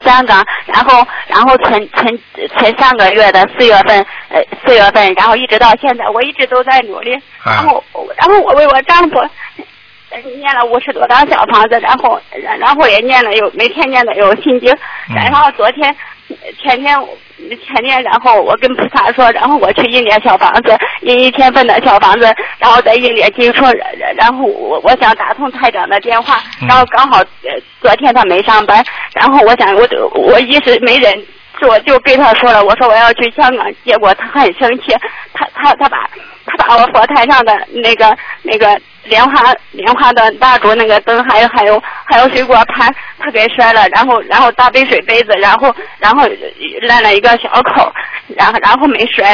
香港，然后存上个月的4月份，然后一直到现在，我一直都在努力，然后我为我丈夫念了50多张小房子，然后也每天念的有心经，然后前天，然后我跟菩萨说，然后我去印点小房子，印1000份的小房子，然后再印点经书，然后我想打通台长的电话，然后刚好昨天他没上班，然后我一时没忍住，我就跟他说了，我说我要去香港，结果他很生气，他把我佛台上的那个莲花的蜡烛那个灯还有水果盘他给摔了，然后大杯水杯子，然后烂了一个小口，然后没摔，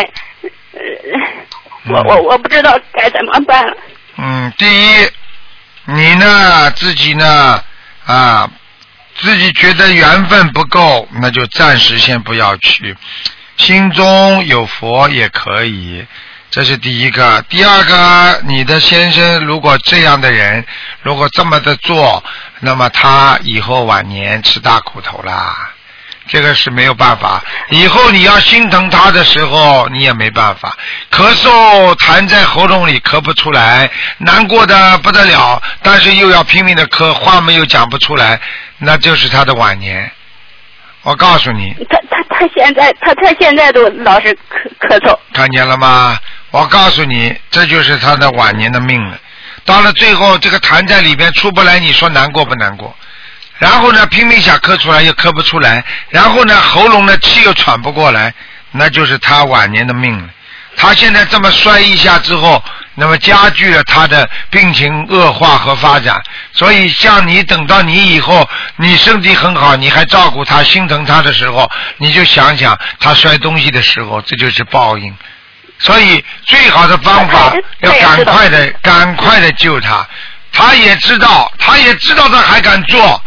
我不知道该怎么办了。 第一，你呢自己呢自己觉得缘分不够，那就暂时先不要去，心中有佛也可以，这是第一个。第二个，你的先生如果这样的人，如果这么的做，那么他以后晚年吃大苦头啦，这个是没有办法。以后你要心疼他的时候，你也没办法，咳嗽痰在喉咙里咳不出来，难过的不得了，但是又要拼命的咳，话没有讲不出来，那就是他的晚年。我告诉你， 他现在都老是咳嗽， 看见了吗？我告诉你，这就是他的晚年的命了。到了最后，这个痰在里边出不来，你说难过不难过？然后呢，拼命想咳出来又咳不出来，然后呢，喉咙的气又喘不过来，那就是他晚年的命了。他现在这么摔一下之后，那么加剧了他的病情恶化和发展。所以像你等到你以后你身体很好，你还照顾他心疼他的时候，你就想想他摔东西的时候，这就是报应。所以最好的方法要赶快的救他。他也知道他还敢做。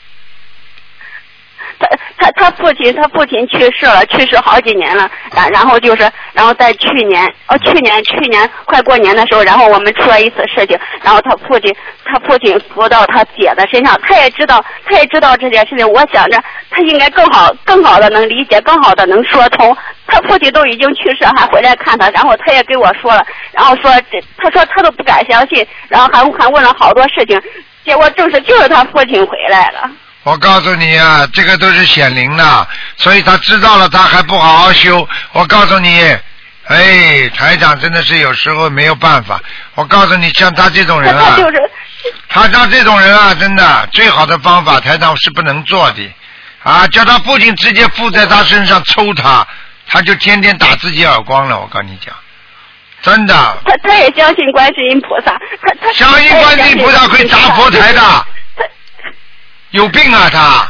他父亲去世好几年了，然后在去年快过年的时候，然后我们出了一次事情，然后他父亲扶到他姐的身上，他也知道这件事情，我想着他应该更好的能理解，更好的能说通。他父亲都已经去世，还回来看他，然后他也跟我说了，然后说他说他都不敢相信，然后还问了好多事情，结果就是他父亲回来了。 我告诉你啊，这个都是显灵的，所以他知道了，他还不好好修。我告诉你，台长真的是有时候没有办法。我告诉你，像他这种人啊，他像这种人啊，真的最好的方法，台长是不能做的啊！叫他父亲直接附在他身上抽他，他就天天打自己耳光了。我跟你讲，真的。 他也相信观世音菩萨，他相信观世音菩萨会砸佛台的。有病啊他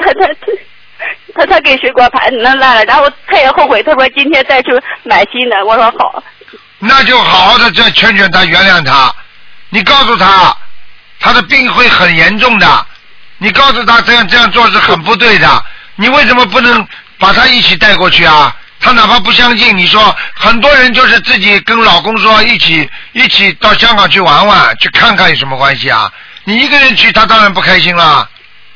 给水果盘弄烂了，然后他也后悔，他说今天再去买新的。我说好， 那就好好的再劝他，原谅他。你告诉他，他的病会很严重的。你告诉他这样做是很不对的。你为什么不能把他一起带过去啊？他哪怕不相信，你说很多人就是自己跟老公说一起到香港去玩玩，去看看有什么关系啊？你一个人去，他当然不开心了。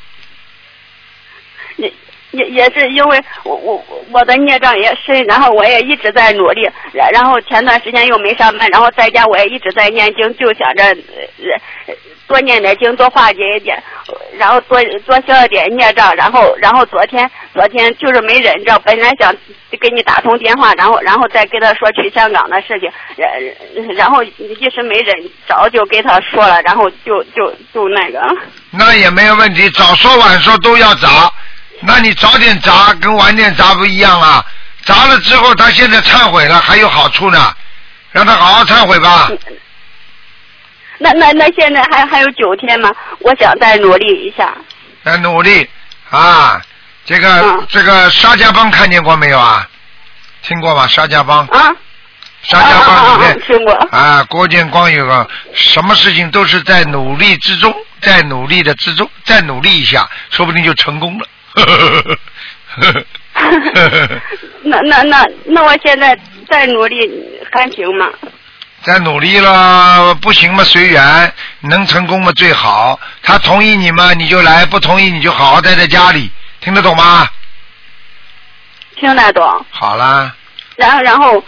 也是因为我的孽障也深，然后我也一直在努力，然后前段时间又没上班，然后在家我也一直在念经，就想着多念点经，多化解一点，然后多消一点孽障，然后昨天就是没忍着，本来想给你打通电话，然后再跟他说去香港的事情，然后一时没忍着就给他说了，然后就那个。 那也没有问题，早说晚说都要砸。那你早点砸跟晚点砸不一样啊！砸了之后他现在忏悔了，还有好处呢，让他好好忏悔吧。 那现在还有9天吗？我想再努力一下。 再努力啊！这个沙家浜看见过没有啊？听过吗？沙家浜啊？沙家浜里面听过啊。郭建光有个什么事情都是在努力之中，在努力的之中，再努力一下，说不定就成功了。 那我现在再努力还行吗？ 再努力了，不行嘛随缘，能成功嘛最好。他同意你嘛你就来，不同意你就好好待在家里， 听得懂吗？ 听得懂。 好啦。 然后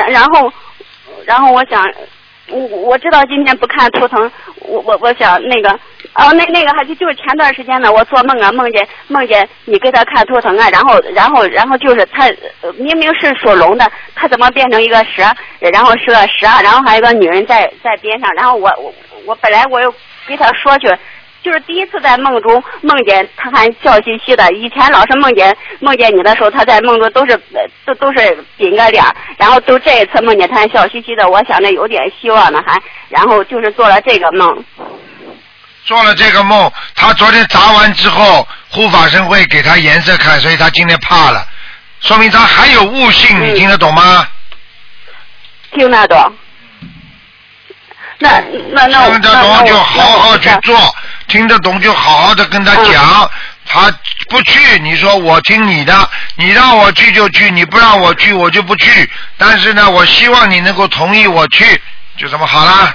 我想，我知道今天不看图腾，我想那个。那个还就是前段时间呢，我做梦啊，梦见你给他看图腾啊，然后就是他明明是属龙的，他怎么变成一个蛇，然后是个蛇，然后还有一个女人在边上，然后我本来我又给他说去，就是第一次在梦中梦见他还笑嘻嘻的，以前老是梦见你的时候，他在梦中都是顶个脸，然后都这一次梦见他还笑嘻嘻的，我想着有点希望呢，然后就是做了这个梦。 做了这个梦，他昨天砸完之后，护法神会给他颜色看，所以他今天怕了，说明他还有悟性，你听得懂吗？ 听得懂。那听得懂就好好去做，听得懂就好好的跟他讲。他不去，你说我听你的，你让我去就去，你不让我去我就不去。但是呢，我希望你能够同意我去，就这么好了。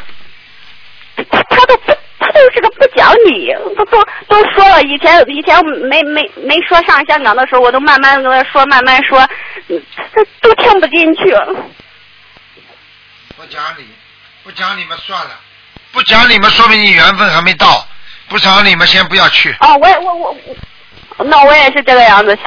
他就是个不讲理，都说了，以前没说上香港的时候，我都慢慢跟他说，慢慢说，他都听不进去。 不讲理嘛算了，不讲理嘛说明你缘分还没到，不讲理嘛先不要去。 那我也是这个样子。